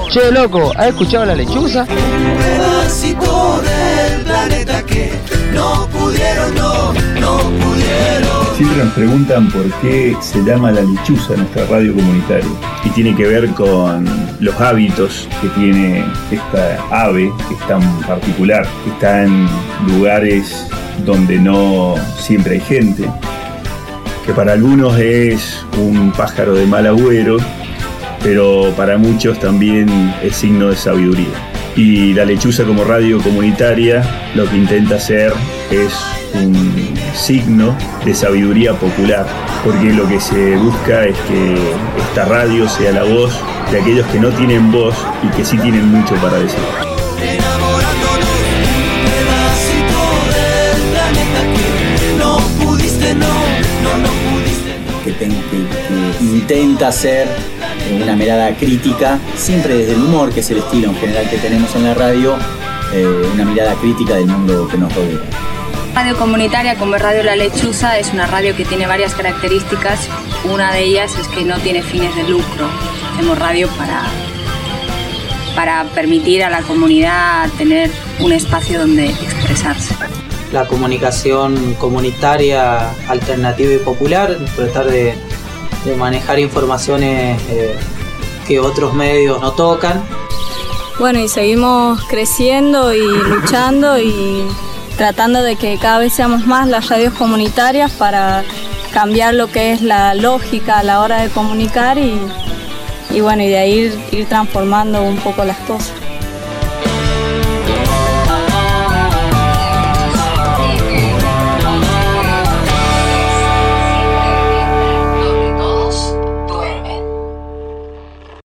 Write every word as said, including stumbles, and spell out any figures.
Che, loco, ¿has escuchado La Lechuza? Un pedacito del planeta que no pudieron, no, no pudieron. Siempre nos preguntan por qué se llama La Lechuza nuestra radio comunitaria. Y tiene que ver con los hábitos que tiene esta ave, que es tan particular, que está en lugares donde no siempre hay gente, que para algunos es un pájaro de mal agüero, pero para muchos también es signo de sabiduría. Y La Lechuza como radio comunitaria lo que intenta hacer es un signo de sabiduría popular, porque lo que se busca es que esta radio sea la voz de aquellos que no tienen voz y que sí tienen mucho para decir. Que, te, que, que intenta hacer una mirada crítica, siempre desde el humor, que es el estilo en general que tenemos en la radio, eh, una mirada crítica del mundo que nos rodea. Radio comunitaria, como es Radio La Lechuza, es una radio que tiene varias características. Una de ellas es que no tiene fines de lucro. Hacemos radio para, para permitir a la comunidad tener un espacio donde expresarse. La comunicación comunitaria, alternativa y popular, tratar de, de manejar informaciones eh, que otros medios no tocan. Bueno, y seguimos creciendo y luchando y tratando de que cada vez seamos más las radios comunitarias para cambiar lo que es la lógica a la hora de comunicar y, y bueno, y de ahí ir, ir transformando un poco las cosas.